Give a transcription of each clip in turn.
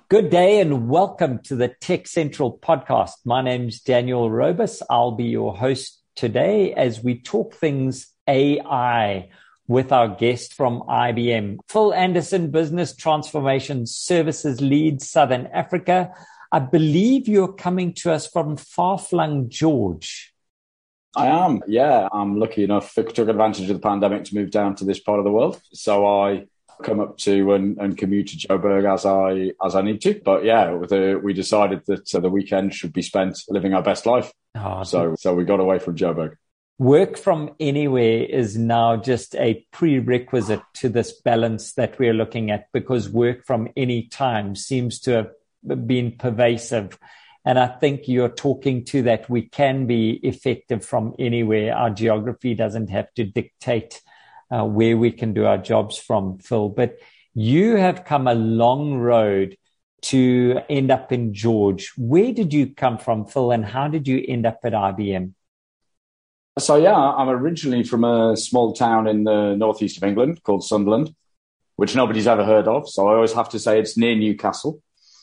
Good day and welcome to the Tech Central podcast. My name's Daniel Robus. I'll be your host today as we talk things AI with our guest from IBM, Phil Anderson, Business Transformation Services Lead, Southern Africa. I believe you're coming to us from far-flung George. I am, yeah. I'm lucky enough to took advantage of the pandemic to move down to this part of the world. So I come up to and commute to Joburg as I need to. But yeah, we decided that the weekend should be spent living our best life. So we got away from Joburg. Work from anywhere is now just a prerequisite to this balance that we're looking at, because work from any time seems to have been pervasive. And I think you're talking to that we can be effective from anywhere. Our geography doesn't have to dictate where we can do our jobs from, Phil. But you have come a long road to end up in George. Where did you come from, Phil, and how did you end up at IBM? So, yeah, I'm originally from a small town in the northeast of England called Sunderland, which nobody's ever heard of. So I always have to say it's near Newcastle.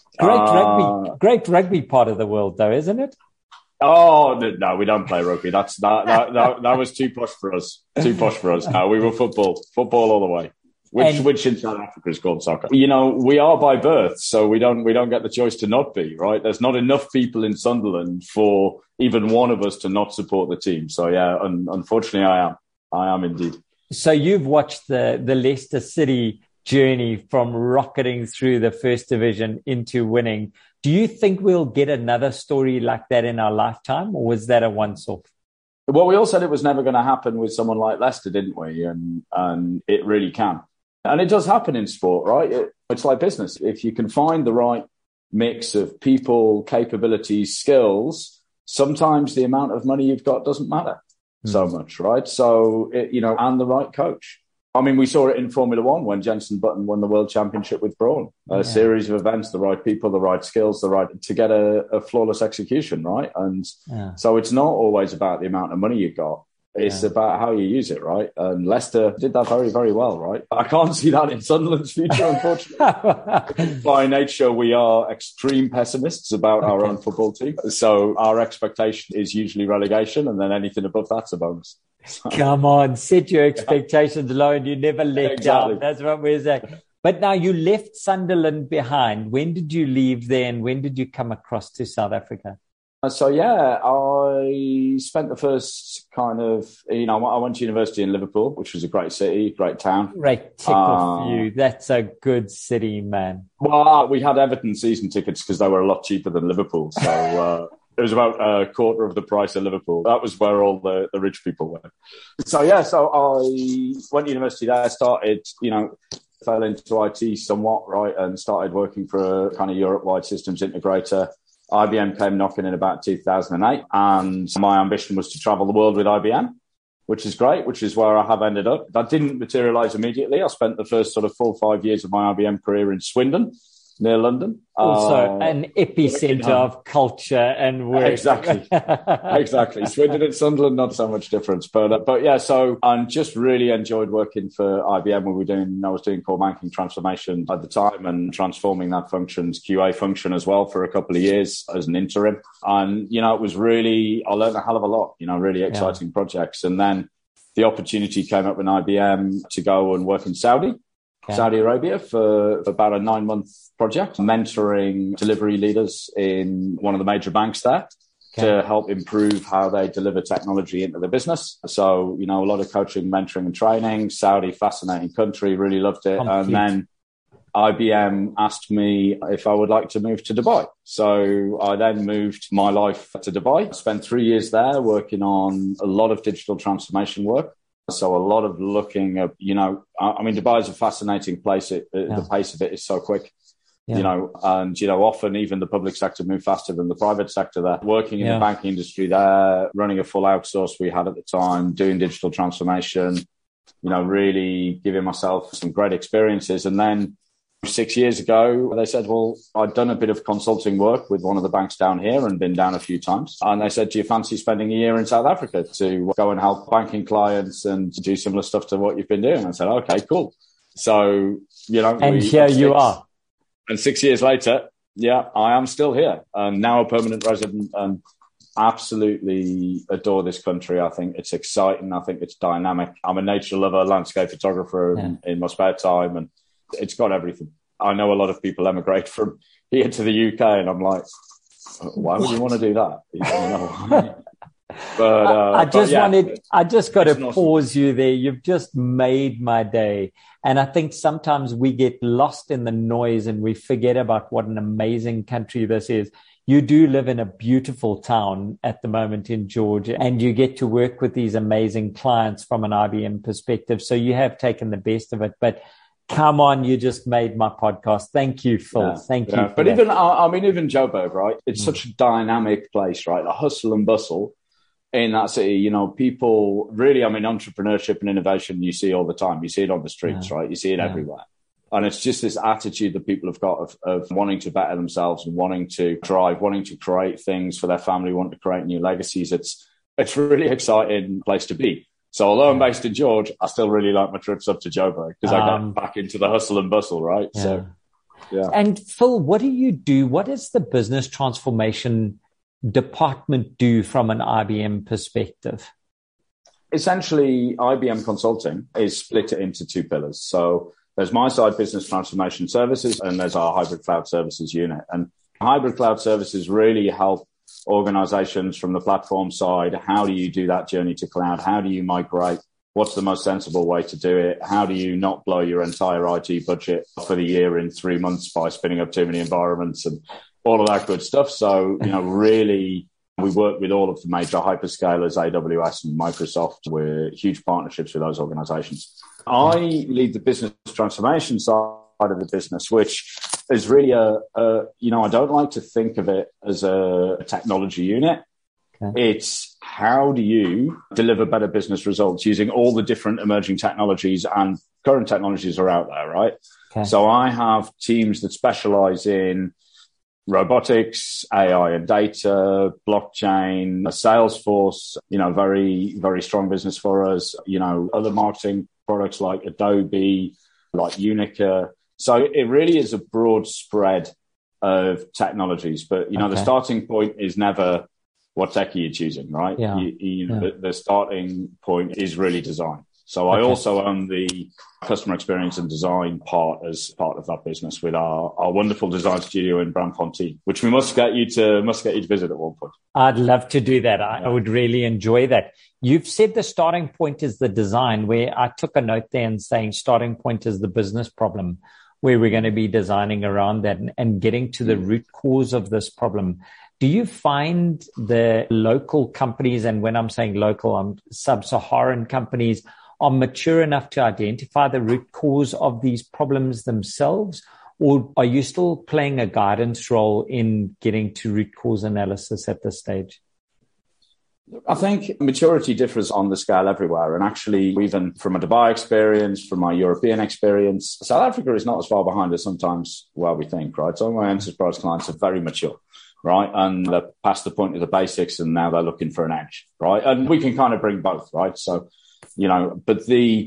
Great rugby part of the world, though, isn't it? Oh, no, we don't play rugby. That was too posh for us. No, we were football all the way, which in South Africa is called soccer. You know, we are by birth, so we don't get the choice to not be, right? There's not enough people in Sunderland for even one of us to not support the team. So yeah, unfortunately, I am indeed. So you've watched the Leicester City journey from rocketing through the first division into winning. Do you think we'll get another story like that in our lifetime, or was that a once-off? Well, we all said it was never going to happen with someone like Leicester, didn't we? And it really can. And it does happen in sport, right? It's like business. If you can find the right mix of people, capabilities, skills, sometimes the amount of money you've got doesn't matter so much, right? So, and the right coach. I mean, we saw it in Formula One when Jenson Button won the World Championship with Brawn. A series of events, the right people, the right skills, to get a flawless execution, right? And so it's not always about the amount of money you've got. It's about how you use it, right? And Leicester did that very, very well, right? I can't see that in Sunderland's future, unfortunately. By nature, we are extreme pessimists about our own football team. So our expectation is usually relegation, and then anything above that's a bonus. Come on, set your expectations low and you never let down. That's what we're saying. But now you left Sunderland behind. When did you leave there and when did you come across to South Africa? So, yeah, I spent the first I went to university in Liverpool, which was a great city, great town. Great tick off you. That's a good city, man. Well, we had Everton season tickets because they were a lot cheaper than Liverpool. So it was about a quarter of the price of Liverpool. That was where all the rich people were. So, yeah, so I went to university there, started, fell into IT somewhat, right, and started working for a kind of Europe-wide systems integrator. IBM came knocking in about 2008, and my ambition was to travel the world with IBM, which is great, which is where I have ended up. That didn't materialize immediately. I spent the first sort of full 5 years of my IBM career in Swindon, near London. Also an epicenter of culture and work. Exactly. Swindon and Sunderland, not so much difference. But yeah, so I just really enjoyed working for IBM. I was doing core banking transformation at the time and transforming that function's QA function as well for a couple of years as an interim. And, it was really, I learned a hell of a lot, really exciting projects. And then the opportunity came up with IBM to go and work in Saudi Arabia for about a 9-month project, mentoring delivery leaders in one of the major banks there to help improve how they deliver technology into the business. So, a lot of coaching, mentoring and training. Saudi, fascinating country, really loved it. And then IBM asked me if I would like to move to Dubai. So I then moved my life to Dubai, spent 3 years there working on a lot of digital transformation work. So a lot of looking at, Dubai is a fascinating place. The pace of it is so quick, and, often even the public sector move faster than the private sector there. Working in the banking industry there, running a full outsource we had at the time, doing digital transformation, really giving myself some great experiences. And then 6 years ago, they said, well, I'd done a bit of consulting work with one of the banks down here and been down a few times. And they said, do you fancy spending a year in South Africa to go and help banking clients and do similar stuff to what you've been doing? I said, okay, cool. So, and here you are. And 6 years later, Yeah, I am still here and now a permanent resident and absolutely adore this country. I think it's exciting. I think it's dynamic. I'm a nature lover, landscape photographer in my spare time, and it's got everything. I know a lot of people emigrate from here to the UK, and I'm like, why would you want to do that? You know? But I just got to pause you there. You've just made my day. And I think sometimes we get lost in the noise and we forget about what an amazing country this is. You do live in a beautiful town at the moment in Georgia, and you get to work with these amazing clients from an IBM perspective. So you have taken the best of it. But come on, you just made my podcast. Thank you, Phil. Thank you. But even Joburg, right? It's such a dynamic place, right? The hustle and bustle in that city, you know, people really, entrepreneurship and innovation, you see all the time. You see it on the streets, right? You see it everywhere. And it's just this attitude that people have got of wanting to better themselves and wanting to drive, wanting to create things for their family, wanting to create new legacies. It's a really exciting place to be. So although I'm based in George, I still really like my trips up to Joburg because I get back into the hustle and bustle, right? Yeah. So, yeah. And Phil, what do you do? What does the business transformation department do from an IBM perspective? Essentially, IBM Consulting is split into two pillars. So there's my side, business transformation services, and there's our hybrid cloud services unit. And hybrid cloud services really help organizations from the platform side. How do you do that journey to cloud? How do you migrate? What's the most sensible way to do it? How do you not blow your entire IT budget for the year in 3 months by spinning up too many environments and all of that good stuff? So, you know, really, we work with all of the major hyperscalers, AWS and Microsoft. We're huge partnerships with those organizations. I lead the business transformation side of the business, which is really I don't like to think of it as a technology unit. Okay. It's how do you deliver better business results using all the different emerging technologies and current technologies are out there, right? Okay. So I have teams that specialize in robotics, AI and data, blockchain, Salesforce, very, very strong business for us, other marketing products like Adobe, like Unica. So it really is a broad spread of technologies. But, the starting point is never what tech are you choosing, right? Yeah. The starting point is really design. So I also own the customer experience and design part as part of that business with our wonderful design studio in Braamfontein, which we must get you to visit at one point. I'd love to do that. I would really enjoy that. You've said the starting point is the design, where I took a note there and saying starting point is the business problem, where we're going to be designing around that and getting to the root cause of this problem. Do you find the local companies, and when I'm saying local, sub-Saharan companies, are mature enough to identify the root cause of these problems themselves? Or are you still playing a guidance role in getting to root cause analysis at this stage? I think maturity differs on the scale everywhere. And actually, even from a Dubai experience, from my European experience, South Africa is not as far behind as sometimes we think, right? Some of my enterprise clients are very mature, right? And they're past the point of the basics and now they're looking for an edge, right? And we can kind of bring both, right? So, but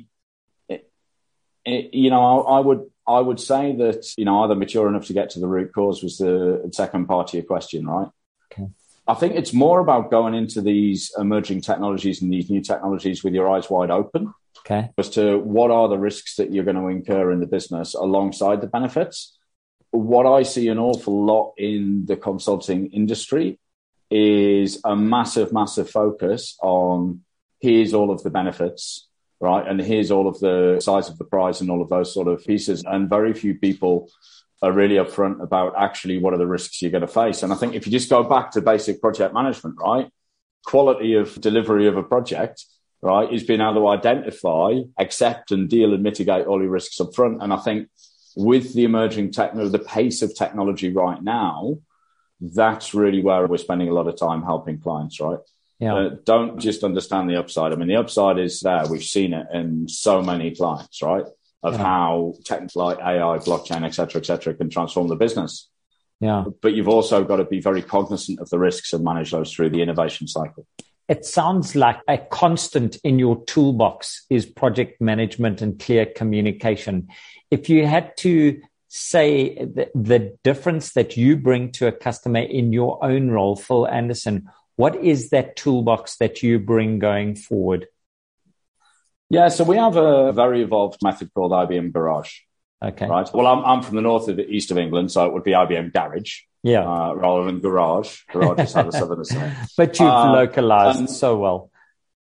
I would say that, either mature enough to get to the root cause was the second part of your question, right? Okay. I think it's more about going into these emerging technologies and these new technologies with your eyes wide open. Okay. As to what are the risks that you're going to incur in the business alongside the benefits. What I see an awful lot in the consulting industry is a massive, massive focus on here's all of the benefits, right? And here's all of the size of the prize and all of those sort of pieces. And very few people are really upfront about actually what are the risks you're going to face. And I think if you just go back to basic project management, right? Quality of delivery of a project, right, is being able to identify, accept and deal and mitigate all your risks up front. And I think with the emerging the pace of technology right now, that's really where we're spending a lot of time helping clients, right? Yeah. Don't just understand the upside. I mean, the upside is there. We've seen it in so many clients, right? Of how techniques like AI, blockchain, et cetera, can transform the business. Yeah. But you've also got to be very cognizant of the risks and manage those through the innovation cycle. It sounds like a constant in your toolbox is project management and clear communication. If you had to say the difference that you bring to a customer in your own role, Phil Anderson? What is that toolbox that you bring going forward? Yeah, so we have a very evolved method called IBM Garage. Okay. Right. Well, I'm from the north of the east of England, so it would be IBM Garage. Yeah. Rather than Garage. Garage is how the Southerners say. But you've localized so well.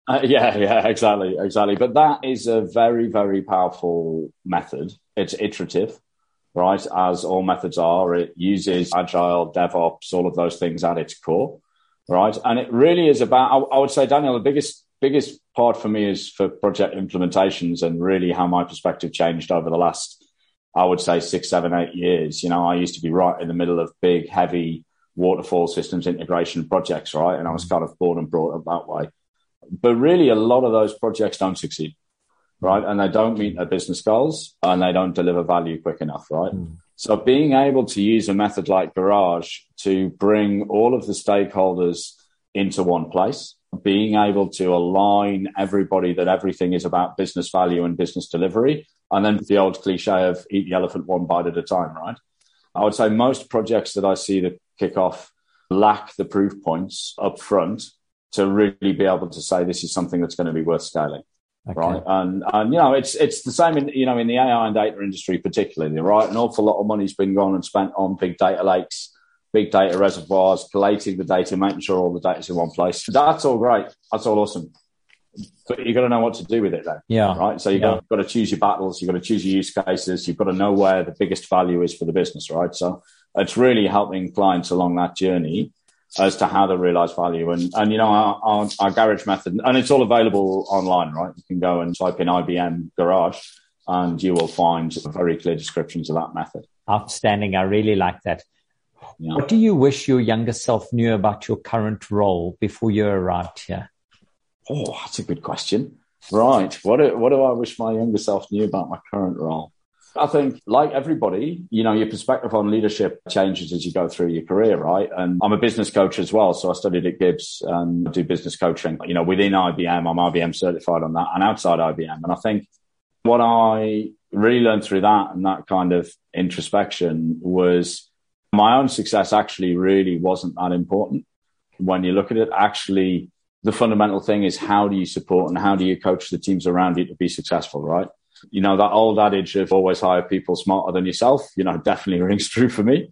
Yeah, exactly. But that is a very, very powerful method. It's iterative, right? As all methods are. It uses agile, DevOps, all of those things at its core, right? And it really is about, I would say, Daniel, the biggest part for me is for project implementations and really how my perspective changed over the last, I would say 6, 7, 8 years. You know, I used to be right in the middle of big, heavy waterfall systems integration projects, right? And I was kind of born and brought up that way. But really, a lot of those projects don't succeed, right? And they don't meet their business goals and they don't deliver value quick enough, right? So being able to use a method like Garage to bring all of the stakeholders into one place, being able to align everybody that everything is about business value and business delivery, and then the old cliche of eat the elephant one bite at a time, right? I would say most projects that I see that kick off lack the proof points up front to really be able to say this is something that's going to be worth scaling, right? And you know, it's the same in the AI and data industry particularly, right? An awful lot of money's been gone and spent on big data lakes, big data reservoirs, collating the data, making sure all the data's in one place. That's all great. That's all awesome. But you've got to know what to do with it then. Yeah. Right. So you've got to choose your battles. You've got to choose your use cases. You've got to know where the biggest value is for the business. Right. So it's really helping clients along that journey as to how they realize value. And you know, our Garage method, and it's all available online, right? You can go and type in IBM Garage and you will find very clear descriptions of that method. Outstanding. I really like that. Yeah. What do you wish your younger self knew about your current role before you arrived here? Oh, that's a good question. Right. What do I wish my younger self knew about my current role? I think, like everybody, you know, your perspective on leadership changes as you go through your career, right? And I'm a business coach as well. So I studied at Gibbs and do business coaching. You know, within IBM, I'm IBM certified on that, and outside IBM. And I think what I really learned through that and that kind of introspection was my own success actually really wasn't that important. When you look at it, actually, the fundamental thing is how do you support and how do you coach the teams around you to be successful, right? You know, that old adage of always hire people smarter than yourself, you know, definitely rings true for me.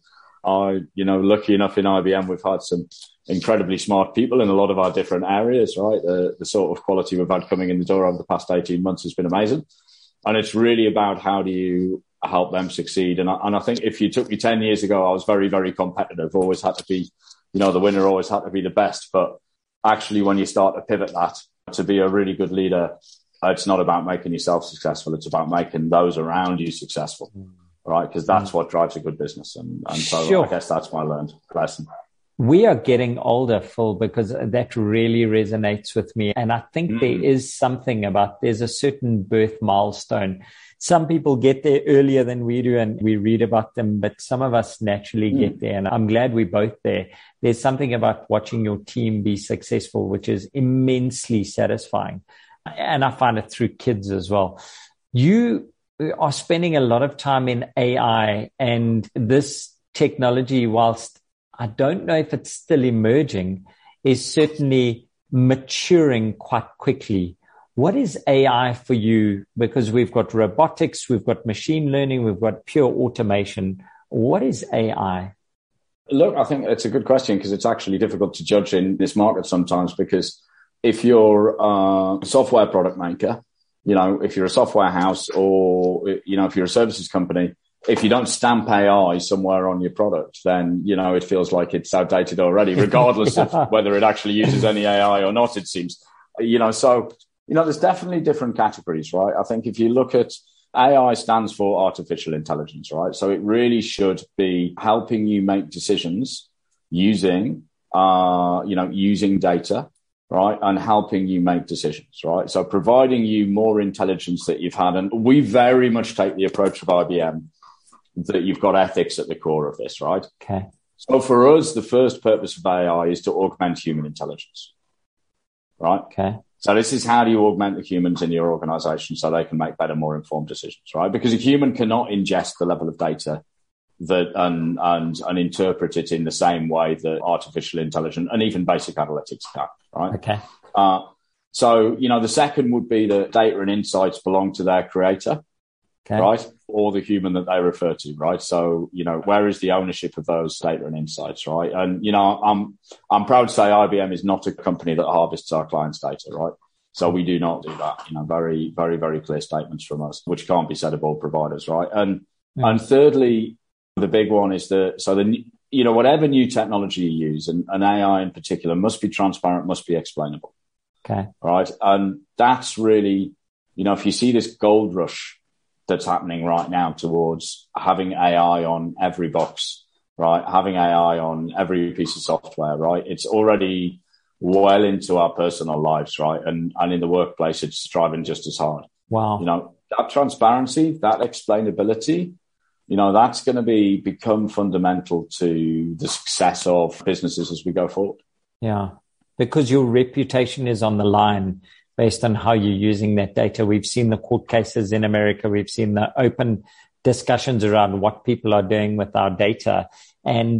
Lucky enough in IBM, we've had some incredibly smart people in a lot of our different areas, right? The sort of quality we've had coming in the door over the past 18 months has been amazing. And it's really about how do you help them succeed. And I think if you took me 10 years ago, I was very, very competitive, always had to be, you know, the winner, always had to be the best. But actually, when you start to pivot that to be a really good leader, it's not about making yourself successful. It's about making those around you successful, right? Because that's what drives a good business. And so sure. I guess that's my learned lesson. We are getting older, Phil, because that really resonates with me. And I think there is something about, there's a certain birth milestone. Some people get there earlier than we do and we read about them, but some of us naturally get there. And I'm glad we're both there. There's something about watching your team be successful, which is immensely satisfying. And I find it through kids as well. You are spending a lot of time in AI, and this technology, whilst I don't know if it's still emerging, is certainly maturing quite quickly. What is AI for you? Because we've got robotics, we've got machine learning, we've got pure automation. What is AI? Look, I think it's a good question because it's actually difficult to judge in this market sometimes, because if you're a software product maker, you know, if you're a software house, or, you know, if you're a services company, if you don't stamp AI somewhere on your product, then, you know, it feels like it's outdated already, regardless of whether it actually uses any AI or not, it seems. You know, so, you know, there's definitely different categories, right? I think if you look at AI stands for artificial intelligence, right? So it really should be helping you make decisions using data, right? And helping you make decisions, right? So providing you more intelligence that you've had. And we very much take the approach of IBM that you've got ethics at the core of this, right? Okay. So for us, the first purpose of AI is to augment human intelligence, right? Okay. So this is how do you augment the humans in your organization so they can make better, more informed decisions, right? Because a human cannot ingest the level of data that and interpret it in the same way that artificial intelligence and even basic analytics can, right? Okay. So, the second would be that data and insights belong to their creator, right? Or the human that they refer to, right? So, where is the ownership of those data and insights, right? And, I'm proud to say IBM is not a company that harvests our clients' data, right? So we do not do that, very, very, very clear statements from us, which can't be said of all providers, right? And thirdly, the big one is whatever new technology you use, and AI in particular, must be transparent, must be explainable. Okay. Right. And that's really, if you see this gold rush that's happening right now towards having AI on every box, right? Having AI on every piece of software, right? It's already well into our personal lives, right? And in the workplace, it's driving just as hard. Wow. That transparency, that explainability, that's going to become fundamental to the success of businesses as we go forward. Yeah. Because your reputation is on the line based on how you're using that data. We've seen the court cases in America. We've seen the open discussions around what people are doing with our data. And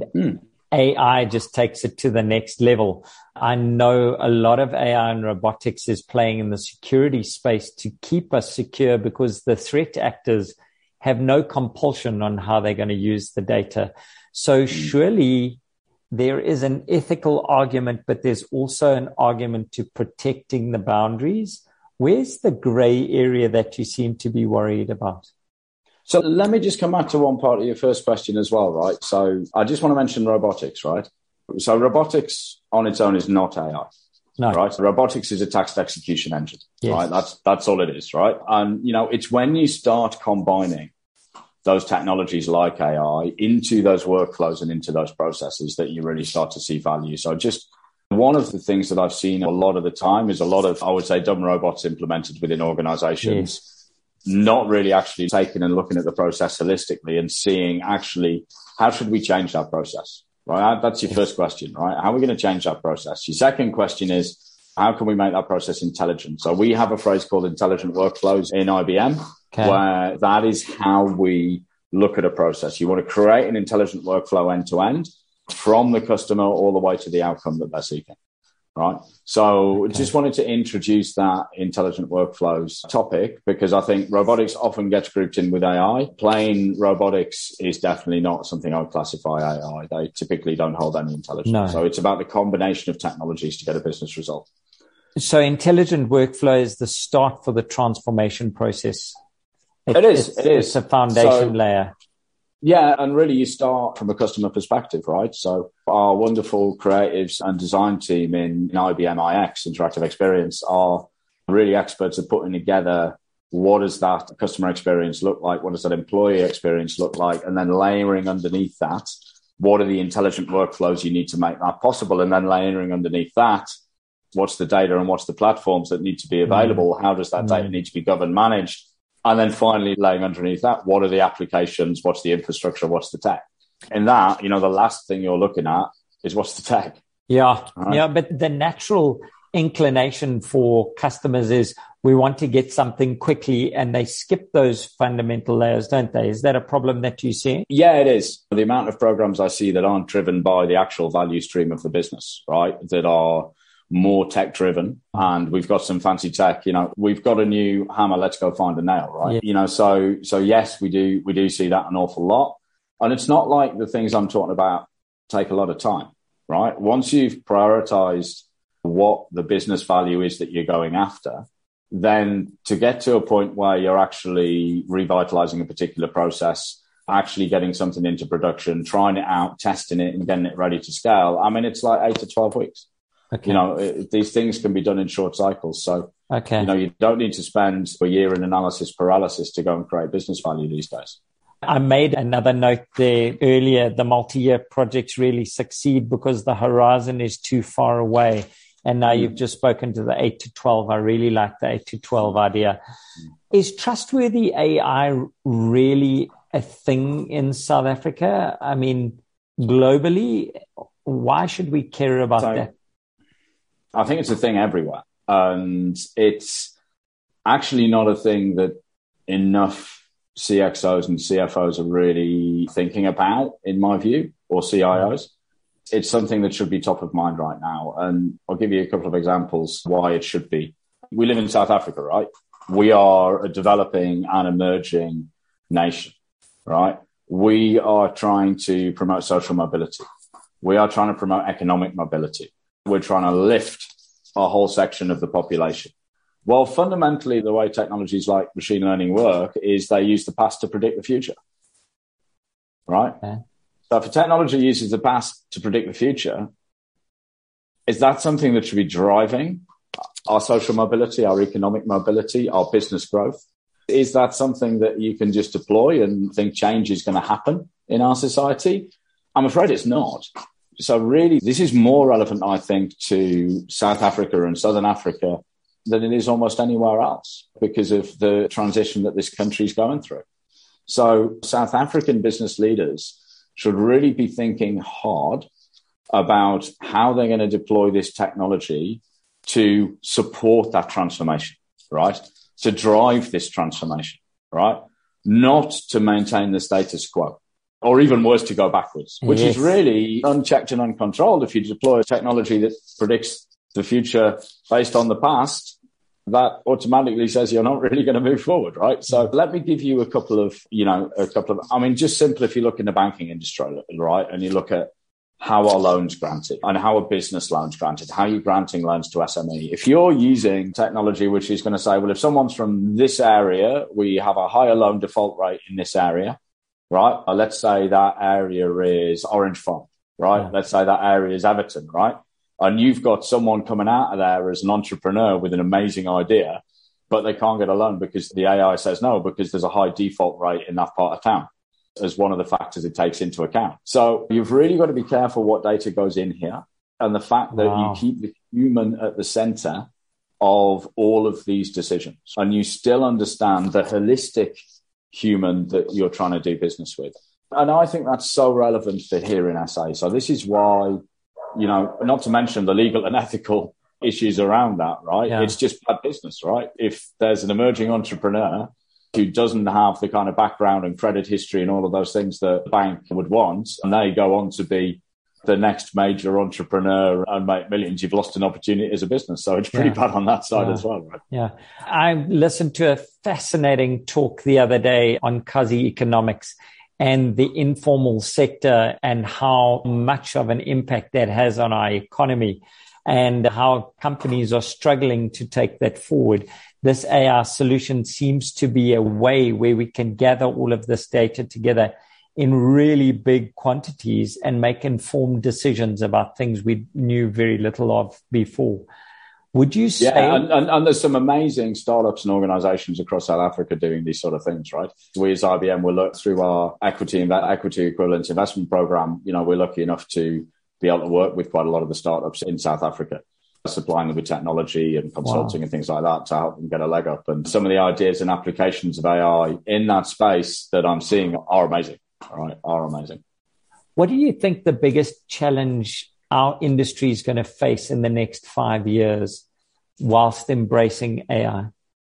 AI just takes it to the next level. I know a lot of AI and robotics is playing in the security space to keep us secure because the threat actors have no compulsion on how they're going to use the data. So surely there is an ethical argument, but there's also an argument to protecting the boundaries. Where's the gray area that you seem to be worried about? So let me just come back to one part of your first question as well, right? So I just want to mention robotics, right? So robotics on its own is not AI, right? Robotics is a task execution engine, right? That's all it is, right? And, it's when you start combining those technologies like AI into those workflows and into those processes that you really start to see value. So just one of the things that I've seen a lot of the time is a lot of, I would say, dumb robots implemented within organizations, not really actually taking and looking at the process holistically and seeing actually how should we change that process, right? That's your first question, right? How are we going to change that process? Your second question is, how can we make that process intelligent? So we have a phrase called intelligent workflows in IBM, where that is how we look at a process. You want to create an intelligent workflow end to end from the customer all the way to the outcome that they're seeking, right? So just wanted to introduce that intelligent workflows topic because I think robotics often gets grouped in with AI. Plain robotics is definitely not something I would classify AI. They typically don't hold any intelligence. No. So it's about the combination of technologies to get a business result. So intelligent workflow is the start for the transformation process. It is. It's a foundation layer. Yeah, and really you start from a customer perspective, right? So our wonderful creatives and design team in IBM iX, Interactive Experience, are really experts at putting together what does that customer experience look like? What does that employee experience look like? And then layering underneath that, what are the intelligent workflows you need to make that possible? And then layering underneath that, what's the data and what's the platforms that need to be available? How does that data need to be governed, managed? And then finally laying underneath that, what are the applications? What's the infrastructure? What's the tech? And that, the last thing you're looking at is what's the tech. Yeah. Right? Yeah. But the natural inclination for customers is we want to get something quickly and they skip those fundamental layers, don't they? Is that a problem that you see? Yeah, it is. The amount of programs I see that aren't driven by the actual value stream of the business, right? That are more tech driven, and we've got some fancy tech, we've got a new hammer, let's go find a nail, right? Yeah. So yes, we do see that an awful lot. And it's not like the things I'm talking about take a lot of time, right? Once you've prioritized what the business value is that you're going after, then to get to a point where you're actually revitalizing a particular process, actually getting something into production, trying it out, testing it and getting it ready to scale, it's like 8 to 12 weeks. Okay. These things can be done in short cycles. So, you don't need to spend a year in analysis paralysis to go and create business value these days. I made another note there earlier. The multi-year projects really succeed because the horizon is too far away. And now you've just spoken to the 8 to 12. I really like the 8 to 12 idea. Is trustworthy AI really a thing in South Africa? Globally, why should we care about that? I think it's a thing everywhere, And it's actually not a thing that enough CXOs and CFOs are really thinking about, in my view, or CIOs. It's something that should be top of mind right now. And I'll give you a couple of examples why it should be. We live in South Africa, right? We are a developing and emerging nation, right? We are trying to promote social mobility. We are trying to promote economic mobility. We're trying to lift a whole section of the population. Well, fundamentally, the way technologies like machine learning work is they use the past to predict the future, right? Okay. So if a technology uses the past to predict the future, is that something that should be driving our social mobility, our economic mobility, our business growth? Is that something that you can just deploy and think change is going to happen in our society? I'm afraid it's not. So really, this is more relevant, I think, to South Africa and Southern Africa than it is almost anywhere else because of the transition that this country is going through. So South African business leaders should really be thinking hard about how they're going to deploy this technology to support that transformation, right? To drive this transformation, right? Not to maintain the status quo, or even worse, to go backwards, which is really unchecked and uncontrolled. If you deploy a technology that predicts the future based on the past, that automatically says you're not really going to move forward, right? So let me give you a couple of, just simple, if you look in the banking industry, right? And you look at how are loans granted and how are business loans granted, how are you granting loans to SME? If you're using technology which is going to say, well, if someone's from this area, we have a higher loan default rate in this area, right? Let's say that area is Orange Farm, right? Yeah. Let's say that area is Everton, right? And you've got someone coming out of there as an entrepreneur with an amazing idea, but they can't get a loan because the AI says no, because there's a high default rate in that part of town as one of the factors it takes into account. So you've really got to be careful what data goes in here and the fact that you keep the human at the center of all of these decisions and you still understand the holistic human that you're trying to do business with. And I think that's so relevant for here in SA. So this is why, not to mention the legal and ethical issues around that, right? Yeah. It's just bad business, right? If there's an emerging entrepreneur who doesn't have the kind of background and credit history and all of those things that the bank would want, and they go on to be the next major entrepreneur and make millions, you've lost an opportunity as a business. So it's pretty bad on that side as well, right? Yeah. I listened to a fascinating talk the other day on Kazi economics and the informal sector and how much of an impact that has on our economy and how companies are struggling to take that forward. This AI solution seems to be a way where we can gather all of this data together in really big quantities and make informed decisions about things we knew very little of before. Would you say... Yeah, and there's some amazing startups and organizations across South Africa doing these sort of things, right? We as IBM will look through our equity equivalent investment program. We're lucky enough to be able to work with quite a lot of the startups in South Africa, supplying them with technology and consulting and things like that to help them get a leg up. And some of the ideas and applications of AI in that space that I'm seeing are amazing, right? Are amazing. What do you think the biggest challenge our industry is going to face in the next 5 years whilst embracing AI?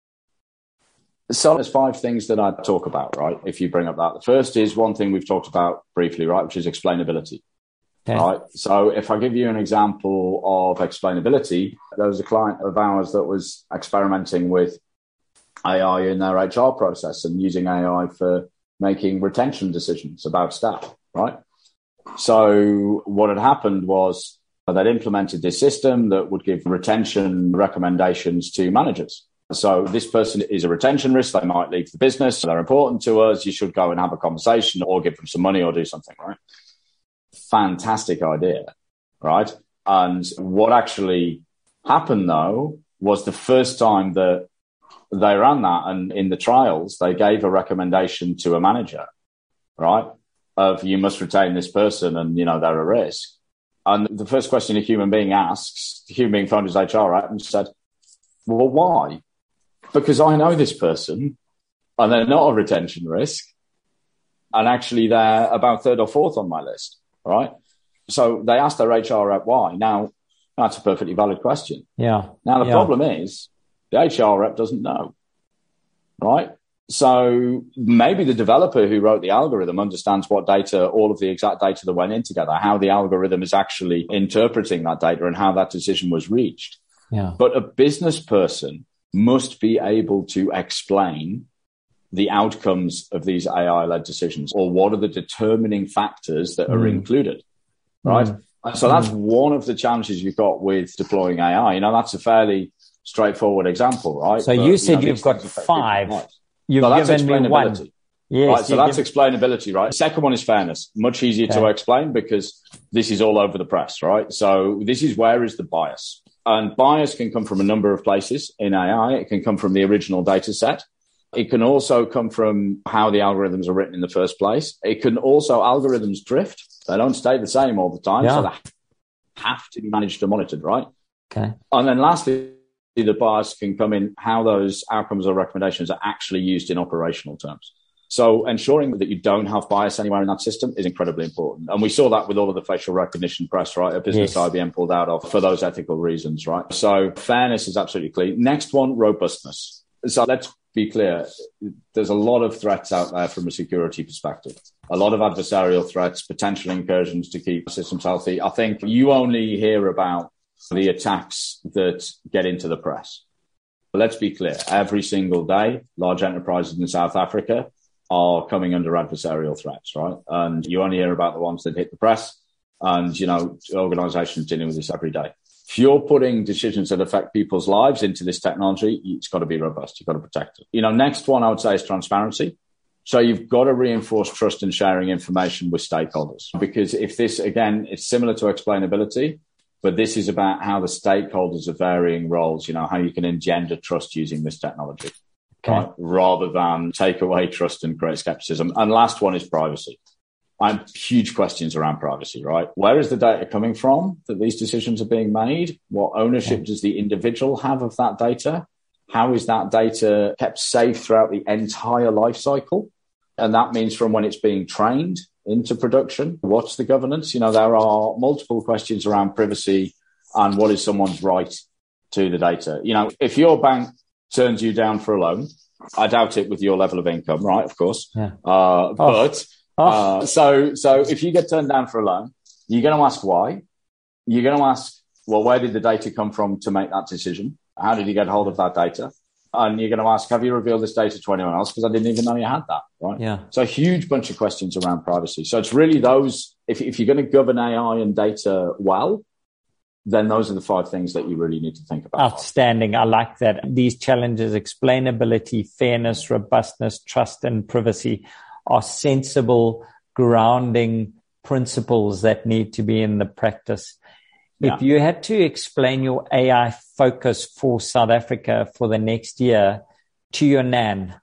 So there's 5 things that I'd talk about, right? If you bring up that. The first is one thing we've talked about briefly, right? Which is explainability. Okay. Right. So if I give you an example of explainability, there was a client of ours that was experimenting with AI in their HR process and using AI for making retention decisions about staff, right? So what had happened was they'd implemented this system that would give retention recommendations to managers. So this person is a retention risk. They might leave the business. They're important to us. You should go and have a conversation or give them some money or do something, right? Fantastic idea, right? And what actually happened, though, was the first time that they ran that and in the trials, they gave a recommendation to a manager, right? Of you must retain this person and, they're a risk. And the first question a human being asks, the human being phoned his HR out and said, well, why? Because I know this person and they're not a retention risk. And actually they're about 3rd or 4th on my list, right? So they asked their HR rep why. Now, That's a perfectly valid question. Yeah. Now, the problem is the HR rep doesn't know, right? So maybe the developer who wrote the algorithm understands what data, all of the exact data that went in together, how the algorithm is actually interpreting that data and how that decision was reached. Yeah. But a business person must be able to explain the outcomes of these AI-led decisions, or what are the determining factors that are included, right? And so that's one of the challenges you've got with deploying AI. That's a fairly straightforward example, right? So you said you've got 5. You've given me 1. Yes. Right. So that's explainability, right? The second one is fairness. Much easier to explain because this is all over the press, right? So this is where is the bias? And bias can come from a number of places in AI. It can come from the original data set. It can also come from how the algorithms are written in the first place. It can also, algorithms drift. They don't stay the same all the time. So they have to be managed and monitored, right? Okay. And then lastly, the bias can come in how those outcomes or recommendations are actually used in operational terms. So ensuring that you don't have bias anywhere in that system is incredibly important. And we saw that with all of the facial recognition press, right? A business IBM pulled out of for those ethical reasons, right? So fairness is absolutely key. Next one, robustness. So let's be clear. There's a lot of threats out there from a security perspective. A lot of adversarial threats, potential incursions to keep systems healthy. I think you only hear about the attacks that get into the press. But let's be clear. Every single day, large enterprises in South Africa are coming under adversarial threats, right? And you only hear about the ones that hit the press, and, organizations dealing with this every day. If you're putting decisions that affect people's lives into this technology, it's got to be robust. You've got to protect it. Next one I would say is transparency. So you've got to reinforce trust and sharing information with stakeholders, because if this, again, it's similar to explainability, but this is about how the stakeholders are varying roles, how you can engender trust using this technology, right? Rather than take away trust and create skepticism. And last one is privacy. Huge questions around privacy, right? Where is the data coming from that these decisions are being made? What ownership does the individual have of that data? How is that data kept safe throughout the entire life cycle? And that means from when it's being trained into production, what's the governance? There are multiple questions around privacy and what is someone's right to the data. If your bank turns you down for a loan, I doubt it with your level of income, right? Of course. Yeah. So if you get turned down for a loan, you're going to ask why. You're going to ask, well, where did the data come from to make that decision? How did you get hold of that data? And you're going to ask, have you revealed this data to anyone else? Because I didn't even know you had that, right? Yeah. So a huge bunch of questions around privacy. So it's really those, if you're going to govern AI and data well, then those are the 5 things that you really need to think about. Outstanding. I like that. These challenges, explainability, fairness, robustness, trust, and privacy, are sensible, grounding principles that need to be in the practice. If you had to explain your AI focus for South Africa for the next year to your Nan,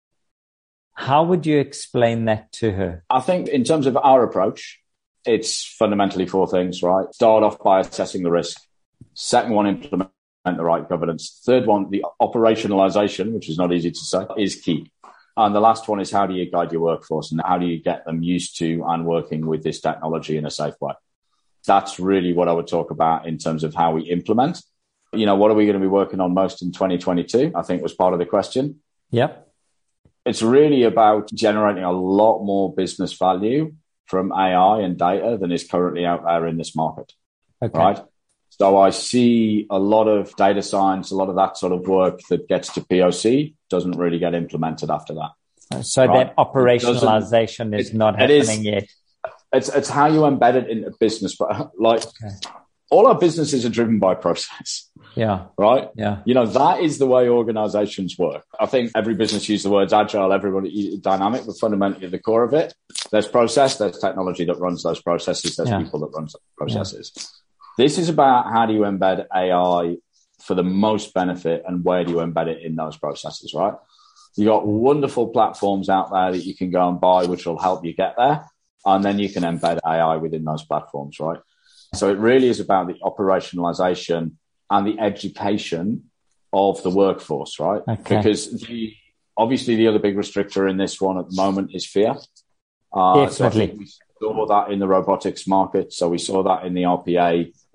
how would you explain that to her? I think in terms of our approach, it's fundamentally 4 things, right? Start off by assessing the risk. Second one, implement the right governance. Third one, the operationalization, which is not easy to say, is key. And the last one is, how do you guide your workforce and how do you get them used to and working with this technology in a safe way? That's really what I would talk about in terms of how we implement. What are we going to be working on most in 2022? I think was part of the question. Yep. It's really about generating a lot more business value from AI and data than is currently out there in this market. Okay. Right? So I see a lot of data science, a lot of that sort of work that gets to POC doesn't really get implemented after that. So that operationalization is not happening yet. It's how you embed it in a business. But all our businesses are driven by process. Yeah. Right? Yeah. That is the way organizations work. I think every business uses the words agile, everybody dynamic, but fundamentally at the core of it, there's process, there's technology that runs those processes, there's people that run those processes. Yeah. This is about how do you embed AI for the most benefit and where do you embed it in those processes, right? You got wonderful platforms out there that you can go and buy, which will help you get there. And then you can embed AI within those platforms, right? So it really is about the operationalization and the education of the workforce, right? Okay. Because obviously the other big restrictor in this one at the moment is fear. Definitely. So I think we saw that in the robotics market. So we saw that in the RPA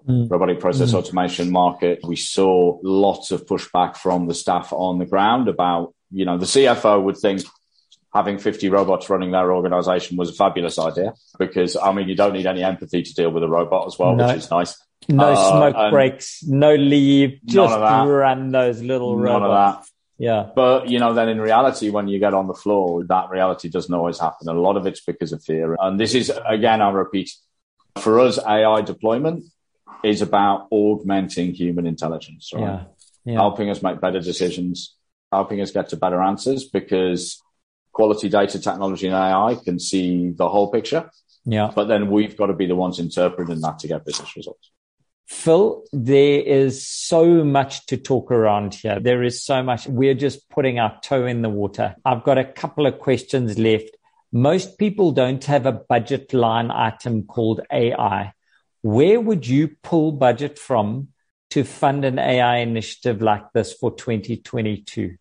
robotic process automation market. We saw lots of pushback from the staff on the ground about, the CFO would think having 50 robots running their organization was a fabulous idea because, you don't need any empathy to deal with a robot as well, which is nice. No smoke breaks, no leave, just run those little robots. None of that. Yeah. But, then in reality, when you get on the floor, that reality doesn't always happen. A lot of it's because of fear. And this is, again, I'll repeat, for us, AI deployment is about augmenting human intelligence, right? Yeah. Helping us make better decisions, helping us get to better answers, because quality data, technology, and AI can see the whole picture. Yeah. But then we've got to be the ones interpreting that to get business results. Phil, there is so much to talk around here. There is so much. We're just putting our toe in the water. I've got a couple of questions left. Most people don't have a budget line item called AI. Where would you pull budget from to fund an AI initiative like this for 2022?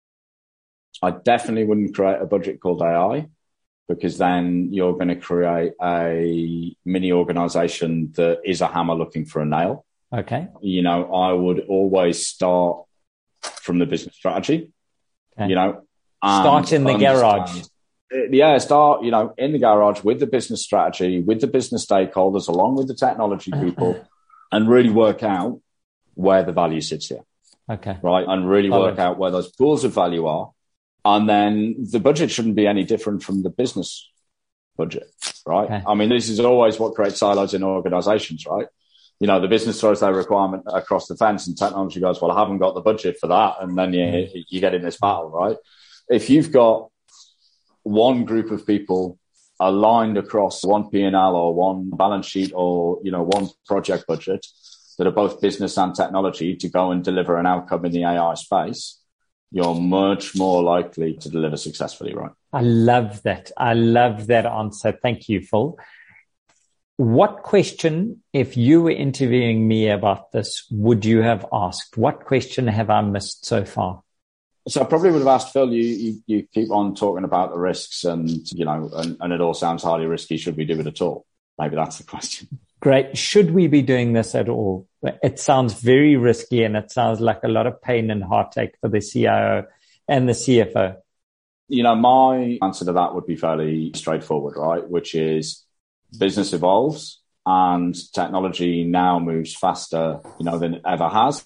I definitely wouldn't create a budget called AI, because then you're going to create a mini organization that is a hammer looking for a nail. Okay. I would always start from the business strategy, okay. Start in the garage. Start, in the garage with the business strategy, with the business stakeholders, along with the technology people, and really work out where the value sits here. Okay. Right. And really work out where those pools of value are. And then the budget shouldn't be any different from the business budget, right? Okay. This is always what creates silos in organizations, right? The business throws their requirement across the fence and technology goes, well, I haven't got the budget for that. And then you get in this battle, right? If you've got one group of people aligned across one P&L or one balance sheet or, one project budget that are both business and technology to go and deliver an outcome in the AI space, you're much more likely to deliver successfully, right? I love that. I love that answer. Thank you, Phil. What question, if you were interviewing me about this, would you have asked? What question have I missed so far? So I probably would have asked, Phil, you keep on talking about the risks and it all sounds highly risky. Should we do it at all? Maybe that's the question. Great. Should we be doing this at all? It sounds very risky and it sounds like a lot of pain and heartache for the CIO and the CFO. My answer to that would be fairly straightforward, right? Which is business evolves and technology now moves faster, than it ever has.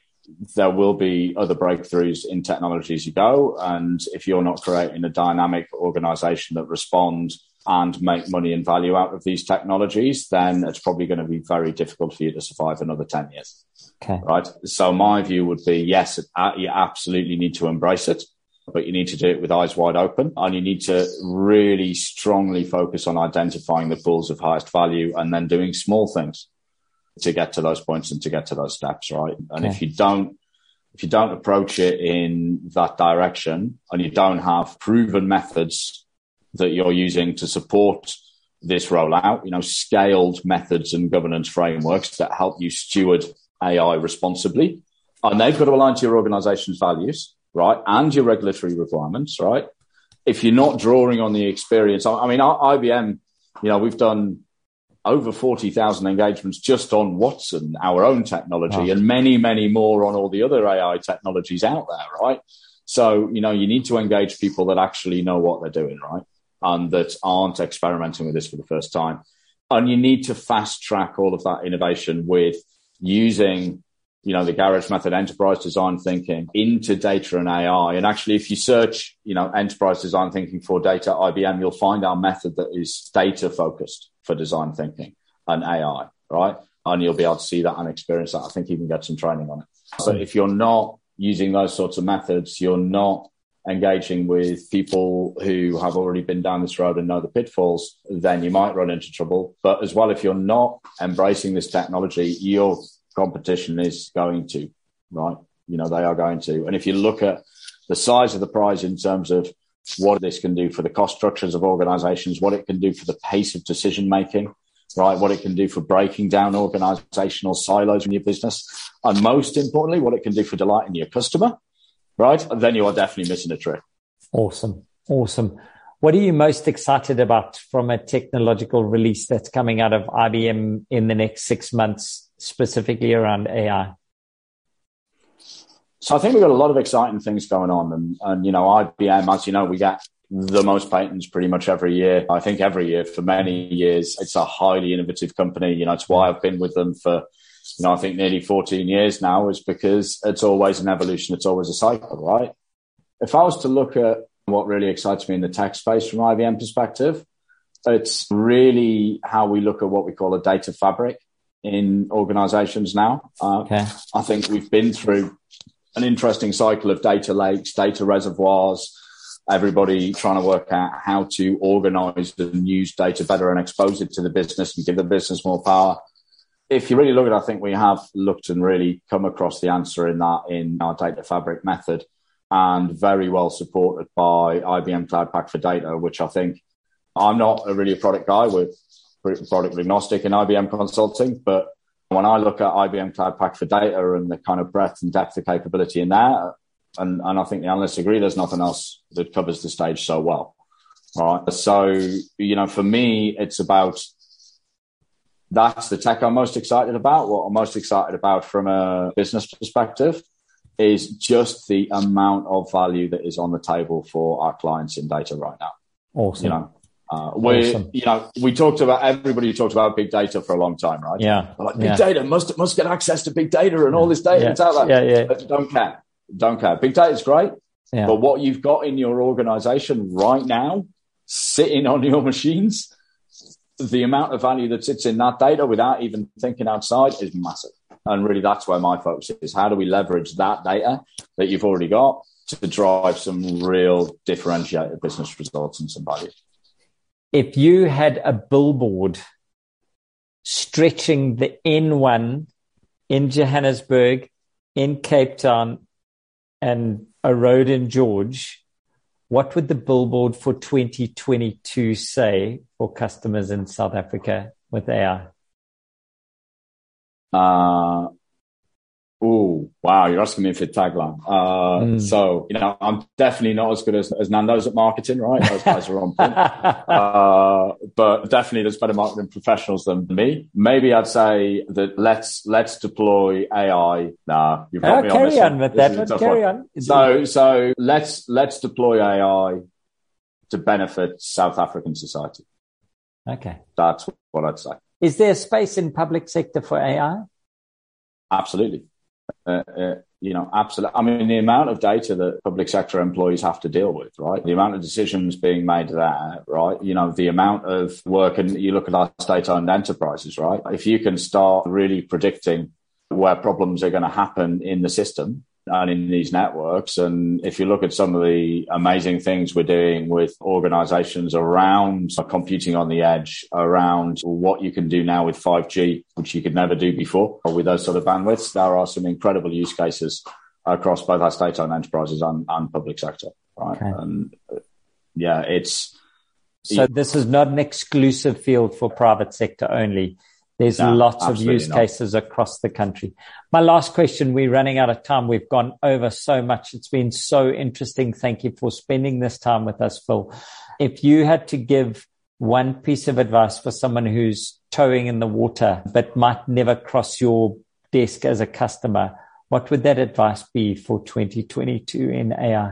There will be other breakthroughs in technology as you go. And if you're not creating a dynamic organization that responds and make money and value out of these technologies, then it's probably going to be very difficult for you to survive another 10 years. Okay. Right. So my view would be, yes, you absolutely need to embrace it, but you need to do it with eyes wide open. And you need to really strongly focus on identifying the pools of highest value and then doing small things to get to those points and to get to those steps. Right. And if you don't approach it in that direction and you don't have proven methods that you're using to support this rollout, scaled methods and governance frameworks that help you steward AI responsibly. And they've got to align to your organization's values, right? And your regulatory requirements, right? If you're not drawing on the experience, IBM, we've done over 40,000 engagements just on Watson, our own technology, and many, many more on all the other AI technologies out there, right? So, you need to engage people that actually know what they're doing, right? And that aren't experimenting with this for the first time. And you need to fast track all of that innovation with using, the garage method, enterprise design thinking into data and AI. And actually, if you search, enterprise design thinking for data, IBM, you'll find our method that is data focused for design thinking and AI, right? And you'll be able to see that and experience that. I think you can get some training on it. But if you're not using those sorts of methods, you're not engaging with people who have already been down this road and know the pitfalls, then you might run into trouble. But as well, if you're not embracing this technology, your competition is going to, right? They are going to. And if you look at the size of the prize in terms of what this can do for the cost structures of organizations, what it can do for the pace of decision making, right? What it can do for breaking down organizational silos in your business. And most importantly, what it can do for delighting your customer, right? Then you are definitely missing a trick. Awesome. What are you most excited about from a technological release that's coming out of IBM in the next 6 months specifically around AI? So I think we've got a lot of exciting things going on. And IBM, as you know, we get the most patents pretty much every year. I think every year for many years. It's a highly innovative company. It's why I've been with them for, I think nearly 14 years now, is because it's always an evolution. It's always a cycle, right? If I was to look at what really excites me in the tech space from IBM perspective, it's really how we look at what we call a data fabric in organizations now. I think we've been through an interesting cycle of data lakes, data reservoirs, everybody trying to work out how to organize and use data better and expose it to the business and give the business more power. If you really look at it, I think we have looked and really come across the answer in our data fabric method, and very well supported by IBM Cloud Pak for Data, which I think, I'm not really a product guy. We're product agnostic in IBM Consulting, but when I look at IBM Cloud Pak for Data and the kind of breadth and depth of capability in there, and I think the analysts agree, there's nothing else that covers the stage so well. All right. So, for me, it's about, that's the tech I'm most excited about. What I'm most excited about from a business perspective is just the amount of value that is on the table for our clients in data right now. Awesome. Everybody talked about big data for a long time, right? Yeah. Big data must get access to big data and all this data. Yeah. It's out there. Yeah. Don't care. Big data is great. Yeah. But what you've got in your organization right now, sitting on your machines, the amount of value that sits in that data without even thinking outside is massive. And really, that's where my focus is. How do we leverage that data that you've already got to drive some real differentiated business results and some value? If you had a billboard stretching the N1 in Johannesburg, in Cape Town, and a road in George, what would the billboard for 2022 say for customers in South Africa with AI? Oh, wow. You're asking me for a tagline. So, I'm definitely not as good as Nando's at marketing, right? Those guys are on point. But definitely there's better marketing professionals than me. Maybe I'd say that let's deploy AI. Nah, you've got me on this. Carry on with that one. Carry on. So let's deploy AI to benefit South African society. Okay. That's what I'd say. Is there space in public sector for AI? Absolutely. Absolutely. I mean, the amount of data that public sector employees have to deal with, right? The amount of decisions being made there, right? The amount of work, and you look at our state-owned enterprises, right? If you can start really predicting where problems are going to happen in the system and in these networks, and if you look at some of the amazing things we're doing with organizations around computing on the edge, around what you can do now with 5G, which you could never do before, or with those sort of bandwidths, there are some incredible use cases across both our state-owned enterprises and public sector, right? Okay. And so this is not an exclusive field for private sector only. There's lots of use cases across the country. My last question, we're running out of time. We've gone over so much. It's been so interesting. Thank you for spending this time with us, Phil. If you had to give one piece of advice for someone who's towing in the water but might never cross your desk as a customer, what would that advice be for 2022 in AI?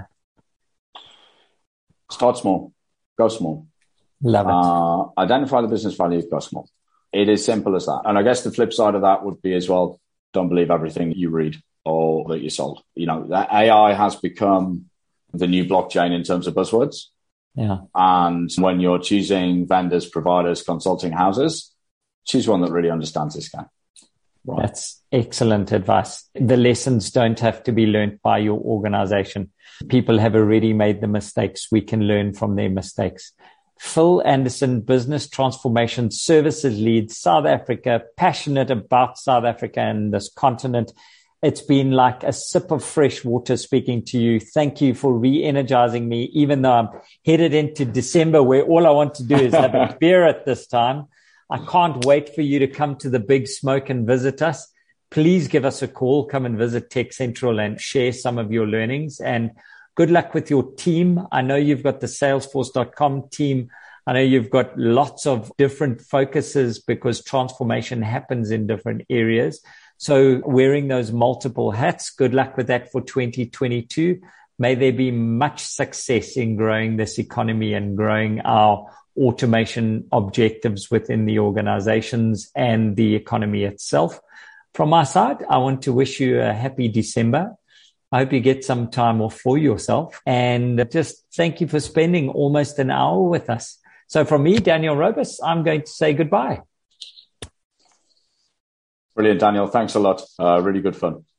Start small. Go small. Love it. Identify the business value, go small. It is simple as that. And I guess the flip side of that would be as well, don't believe everything you read or that you're sold. That AI has become the new blockchain in terms of buzzwords. Yeah. And when you're choosing vendors, providers, consulting houses, choose one that really understands this game. Right. That's excellent advice. The lessons don't have to be learned by your organization. People have already made the mistakes. We can learn from their mistakes. Phil Anderson, Business Transformation Services Lead, South Africa, passionate about South Africa and this continent. It's been like a sip of fresh water speaking to you. Thank you for re-energizing me, even though I'm headed into December where all I want to do is have a beer at this time. I can't wait for you to come to the Big Smoke and visit us. Please give us a call. Come and visit Tech Central and share some of your learnings. And good luck with your team. I know you've got the Salesforce.com team I know you've got lots of different focuses because transformation happens in different areas. So wearing those multiple hats, good luck with that for 2022. May there be much success in growing this economy and growing our automation objectives within the organizations and the economy itself. From my side, I want to wish you a happy December. I hope you get some time off for yourself, and just thank you for spending almost an hour with us. So from me, Daniel Robus, I'm going to say goodbye. Brilliant, Daniel. Thanks a lot. Really good fun.